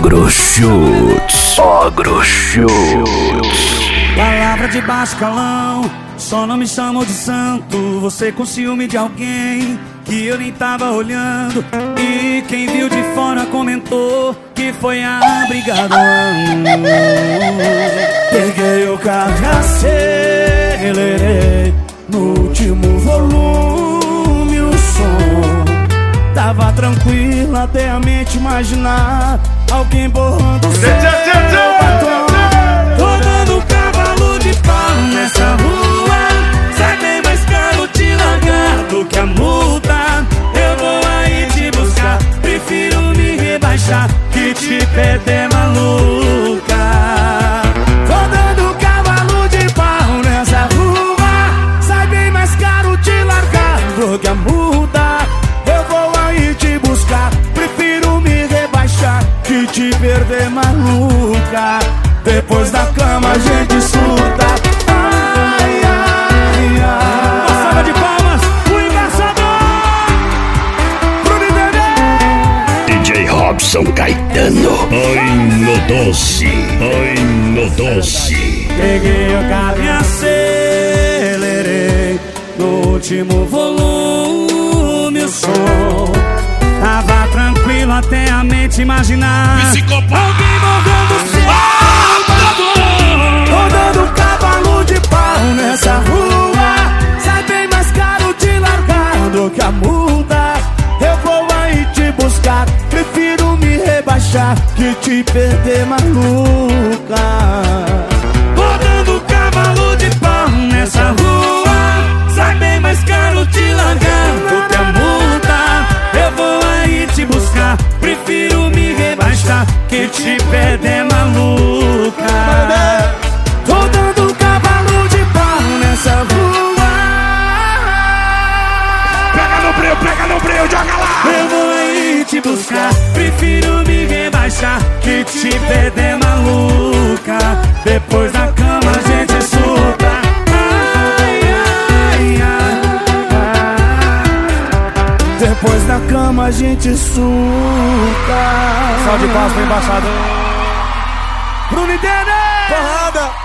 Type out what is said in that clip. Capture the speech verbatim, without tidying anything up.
Agrochutes, Agrochutes. Palavra de baixo calão, só não me chamam de santo. Você com ciúme de alguém que eu nem tava olhando. E quem viu de fora comentou que foi a briga do ano. Peguei o carro e acelerei no último volume o som. Tava tranquilo até a mente imaginar alguém borrando o seu batom. Tô dando cavalo de pau nessa rua. Sai bem mais caro te largar do que a multa. Eu vou aí te buscar, prefiro me rebaixar que te perder, maluca. Tô dando cavalo de pau nessa rua. Sai bem mais caro te largar do que a multa. Eu vou aí te buscar, prefiro me rebaixar que te perder, maluca. Depois da cama a gente surta. Ai, ai, ai. Uma salva de palmas, o embaixador Bruno D J Robson Caetano. Ai, no doce, ai, no doce. Peguei o carro e acelerei no último volume o som. Tava tranquilo até a mente imaginar Psicopata. alguém morrendo o céu. Tô dando cavalo de pau nessa rua. Sai bem mais caro te largar do que a multa. Eu vou aí te buscar, prefiro me rebaixar que te perder, maluca. Tô dando cavalo de pau nessa rua. Sai bem mais caro te largar do que a multa. Eu vou aí te buscar, prefiro me rebaixar que te perder, maluca. Tô dando cavalo de pau nessa rua. Pega no breu, pega no breu, joga lá. Eu vou aí te buscar, prefiro me rebaixar que te perder, maluca. Depois da cama a gente surta. Ai, ai, ai, ai. Depois da cama a gente surta. Salve de palmas pro embaixador Bruno D J Porrada.